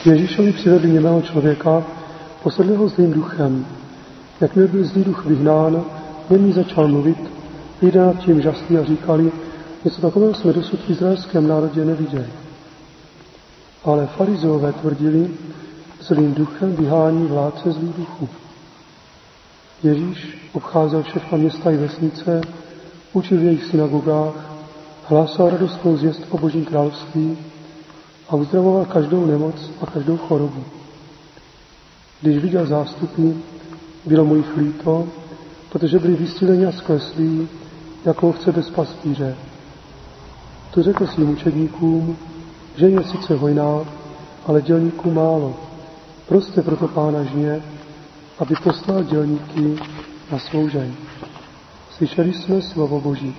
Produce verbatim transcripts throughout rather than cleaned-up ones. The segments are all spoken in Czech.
K Ježíšovi přivedli němého člověka, posedli ho zlým duchem. Jakmile byl zlý duch vyhnán, němý začal mluvit, lidé nad tím žasli a říkali, něco takového jsme dosud v izraelském národě neviděli. Ale farizeové tvrdili, zlým duchem vyhání vládce zlých duchů. Ježíš obcházel všechna města i vesnice, učil v jejich synagogách, hlásal radostnou zvěst o Božím království a uzdravoval každou nemoc a každou chorobu. Když viděl zástupy, bylo mu jich líto, protože byli vystíleni a skleslí, jako ovce bez pastýře. Tu řekl svým učedníkům, že je sice hojná, ale dělníků málo. Proste proto Pána žně, aby poslal dělníky na svou žeň. Slyšeli jsme slovo Boží.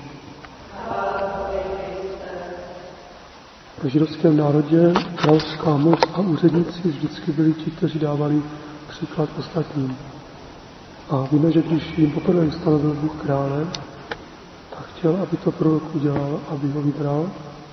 V židovském národě královská moc a úředníci vždycky byli ti, kteří dávali příklad ostatním. A víme, že když jim poprvé ustanovil Bůh krále, tak chtěl, aby to prorok udělal, aby ho vybral.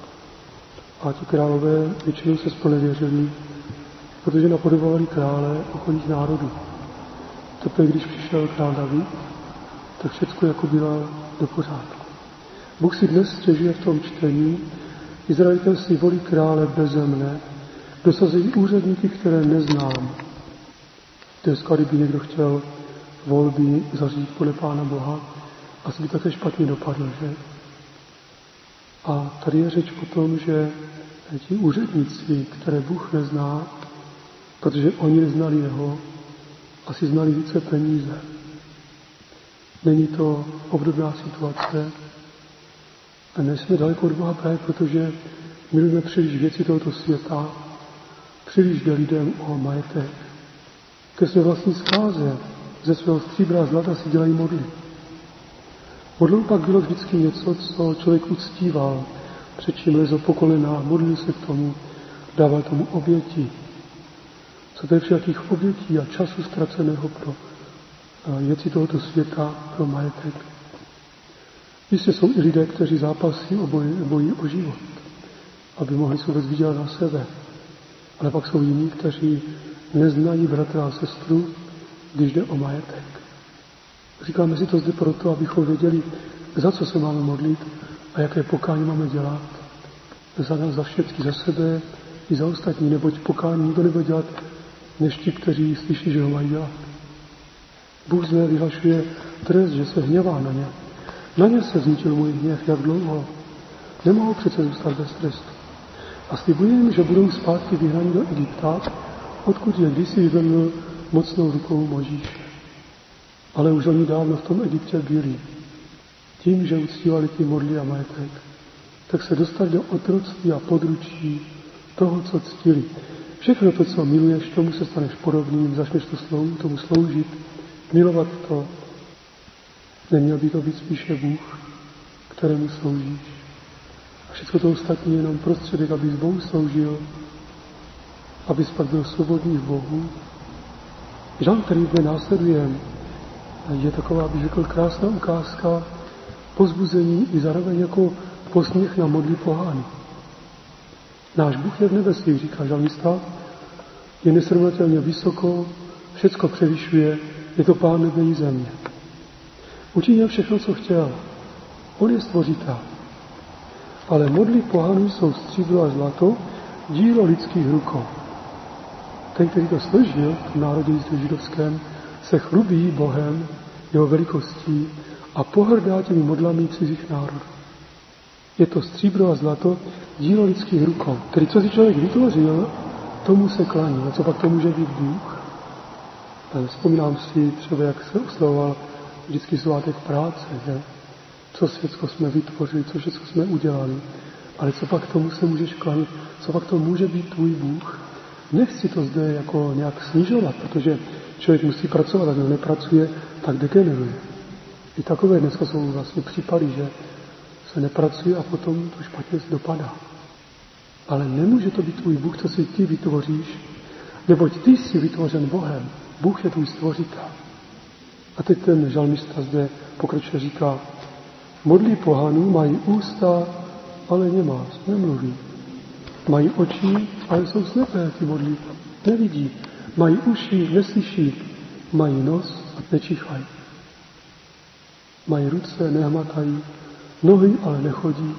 A ti králové většinou se zpronevěřili, protože napodobovali krále okolních národů. Teprve když přišel král David, tak všechno jako bylo do pořádku. Bůh si dnes stěžuje v tom čtení, Izraelité si volí krále beze mne, dosazují úředníky, které neznám. Dneska, kdyby někdo chtěl volby zařídit podle Pána Boha, asi by také špatně dopadl, že? A tady je řeč o tom, že ti úředníci, které Bůh nezná, protože oni neznali jeho, asi znali více peníze. Není to obdobná situace. A nejsme daleko od Boha právě, protože milujeme příliš věci tohoto světa, příliš jde lidem o majetek. Ke své vlastní zkáze ze svého stříbra a zlata si dělají modly. Modlou pak bylo vždycky něco, co člověk uctíval, před čím lezl po kolena, modlil se k tomu, dával tomu oběti. Co to je všakých obětí a času ztraceného pro věci tohoto světa, pro majetek. Jistě jsou i lidé, kteří zápasí o boji, bojí o život, aby mohli se vůbec vydělat na sebe. Ale pak jsou jiní, kteří neznají bratra a sestru, když jde o majetek. Říkáme si to zde proto, abychom věděli, za co se máme modlit a jaké pokání máme dělat. Za nás, za všechny, za sebe i za ostatní, neboť pokání nikdo nebude dělat než ti, kteří slyší, že ho mají dělat. Bůh zde vyhlašuje trest, že se hněvá na ně. Na ně se zničil můj hněv, jak dlouho. Nemohou přece zůstat bez trestu. A slibuje jim, že budou zpátky vyhnaní do Egypta, odkud je kdysi vyvedl mocnou rukou Mojžíše. Ale už oni dávno v tom Egyptě byli. Tím, že uctívali ty modly a majetek, tak se dostali do otroctví a područí toho, co ctili. Všechno to, co miluješ, tomu se staneš podobným, začneš to slou, tomu sloužit, milovat to. Neměl by to být spíše Bůh, kterému sloužíš. A všechno to ostatní je jenom prostředek, abys Bohu sloužil, abys pak byl svobodný v Bohu. Žán, který zde následuje, je taková, bych řekl, krásná ukázka povzbuzení i zároveň jako posměch na modly pohány. Náš Bůh je v nebesích, říká žalmista, je nesrovnatelně vysoko, všecko převyšuje, je to Pán nebe i země. Učinil všechno, co chtěl. On je stvořitel. Ale modly pohanů jsou stříbro a zlato, dílo lidských rukou. Ten, který to složil v tom národě židovském, se chlubí Bohem, jeho velikostí a pohrdá těmi modlami cizích národů. Je to stříbro a zlato, dílo lidských rukou, který co si člověk vytvořil, tomu se klaní. A co pak to může být Bůh? Ale vzpomínám si třeba, jak se oslavoval vždycky svátek práce, že? Co všechno jsme vytvořili, co všechno jsme udělali. Ale co pak tomu se můžeš klanit? Co pak to může být tvůj Bůh? Nechci to zde jako nějak snižovat, protože člověk musí pracovat, a kdo nepracuje, tak degeneruje. I takové dneska jsou vlastně případy, že se nepracuje a potom to špatně dopadá. Ale nemůže to být tvůj Bůh, co si ty vytvoříš, neboť ty jsi vytvořen Bohem. Bůh je tvůj stvořitel. A teď ten žalmista zde pokračuje, říká, modly pohanů mají ústa, ale nemá, nemluví. Mají oči, ale jsou slepé, ty modlí. Nevidí. Mají uši, neslyší. Mají nos a nečichají. Mají ruce, nehmatají. Nohy, ale nechodí.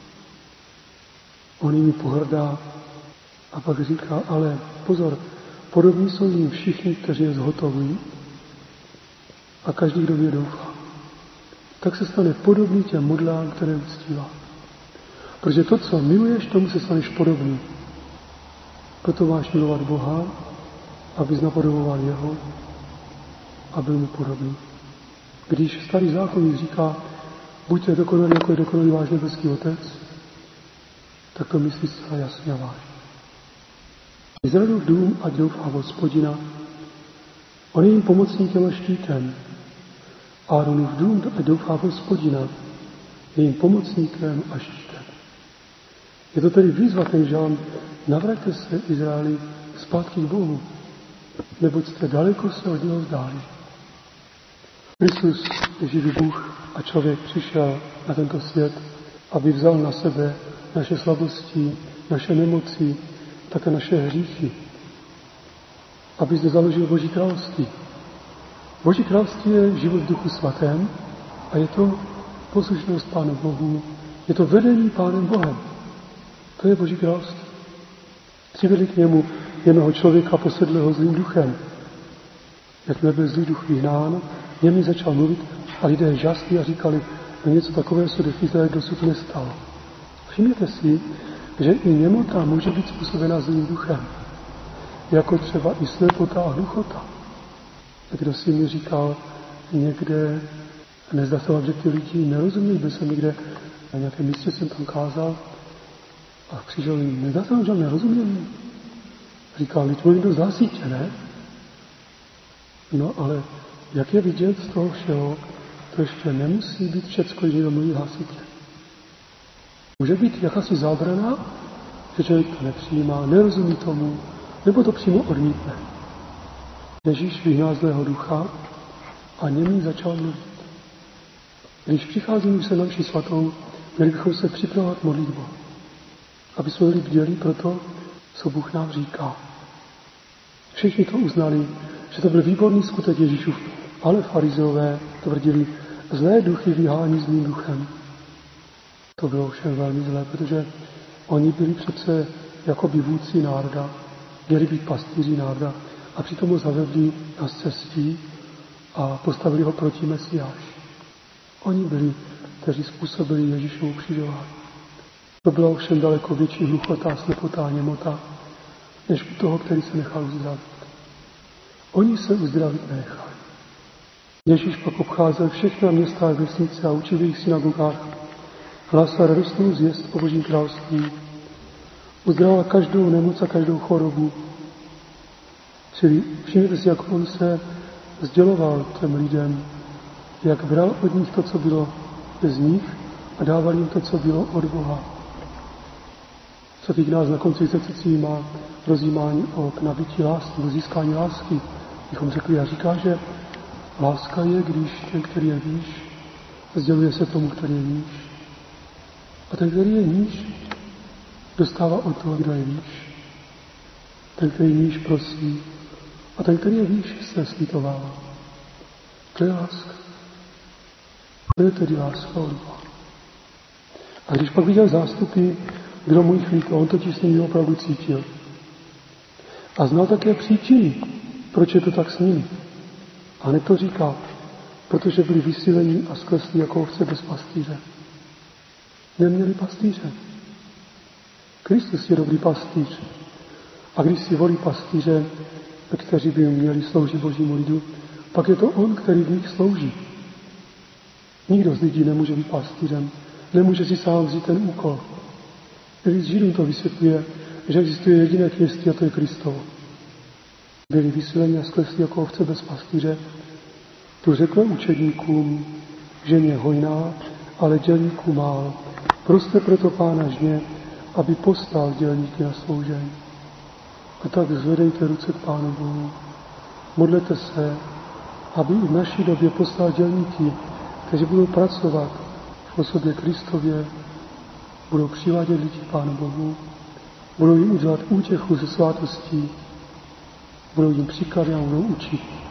On jim pohrdá a pak říká, ale pozor, podobní jsou jim všichni, kteří je zhotovují a každý, kdo v ně doufá. Tak se stane podobný těm modlám, které uctívá. Protože to, co miluješ, tomu se staneš podobný. Proto máš milovat Boha, abys napodoboval jeho a byl mu podobný. Když starý zákonník říká, buďte dokonalí, jako je dokonalý váš nebeský Otec, tak to myslí zcela jasně a vážně. Izraelův dům, ať doufá v Hospodina, on je jim pomocníkem a štítem. Áronův dům, ať doufá v Hospodina, je jim pomocníkem a štítem. Je to tedy výzva ten žalm, navraťte se, Izraeli, zpátky k Bohu, neboť jste daleko se od něho vzdálí. Kristus, živý Bůh a člověk, přišel na tento svět, aby vzal na sebe naše slabosti, naše nemoci, také naše hříchy. Aby zde založil Boží království. Boží království je život v Duchu Svatém a je to poslušnost Pánu Bohu, je to vedení Pánem Bohem. To je Boží království. Přivedli k němu jednoho člověka posedlého zlým duchem. Jak nebyl zlý duch vyhnán, němi začal mluvit a lidé žasli a říkali, že něco takového se v Izraeli dosud nestalo. Všimněte si, že i němota může být způsobena zlým duchem. Jako třeba i slepota a hluchota. Kdo si mi říkal někde, nezdá se vám, že ty lidi nerozumějí, byl jsem někde na nějakém místě, jsem tam kázal a přišel jim, nezdá se vám, že nerozumějí. Říkal, lidi mluvím dost hlasitě, ne? No ale jak je vidět z toho všeho, to ještě nemusí být všecko, že mluví hlasitě. Může být jakási zábrana, že člověk to nepřijímá, nerozumí tomu, nebo to přímo odmítne. Ježíš vyhnal zlého ducha a němý začal mluvit. Když přicházíme se na mši svatou, měli bychom se připravovat modlitbu, aby jsme byli bdělí pro to, co Bůh nám říká. Všichni to uznali, že to byl výborný skutek Ježíšův, ale farizeové tvrdili, zlé duchy vyhání zlým duchem. To bylo všem velmi zlé, protože oni byli přece jakoby vůdci národa, měli být pastýři národa a přitom ho zavedli na cestí a postavili ho proti Mesiáši. Oni byli, kteří způsobili Ježíšovu křižování. To byla ovšem daleko větší hluchota, slepota a němota, než u toho, který se nechal uzdravit. Oni se uzdravit nenechali. Ježíš pak obcházel všechna města a vesnice a učil v jejich synagogách, hlásal radostnou zvěst o Božím království, uzdravoval každou nemoc a každou chorobu. Čili všimněte si, jak on se sděloval těm lidem, jak bral od nich to, co bylo z nich a dával jim to, co bylo od Boha. Co teď nás na konci srdcí má rozjímání o nabití lásky, o získání lásky. Bychom řekli a říká, že láska je, když ten, který je výš, sděluje se tomu, který je níž. A ten, který je níž, dostává od toho, kdo je výš. Ten, který níž, prosí. A ten, který je výš, se slitovává. To je láska. To je tedy láska od Boha. A když pak viděl zástupy, kdo mu jich líto, on totiž s nimi opravdu cítil. A znal také příčiny, proč je to tak s nimi. A hned to říká, protože byli vysílení a skleslí jako ovce bez pastýře. Neměli pastýře. Kristus je dobrý pastýř. A když si volí pastýře, kteří by měli sloužit Božímu lidu, pak je to on, který v nich slouží. Nikdo z lidí nemůže být pastýřem, nemůže si sám vzít ten úkol. Když Židům to vysvětluje, že existuje jediné kněžství a to je Kristovo. Byli vysíleni a skleslí jako ovce bez pastýře, tu řekl učedníkům, žen je hojná, ale dělníků málo. Proste proto Pána žně, aby poslal dělníky na sloužení. A tak zvedejte ruce k Pánu Bohu. Modlete se, aby i v naší době poslal dělníky, kteří budou pracovat v osobě Kristově, budou přivádět lidi k Pánu Bohu Budou jim udělat útěchu ze svátostí, budou jim přikázat a budou učit.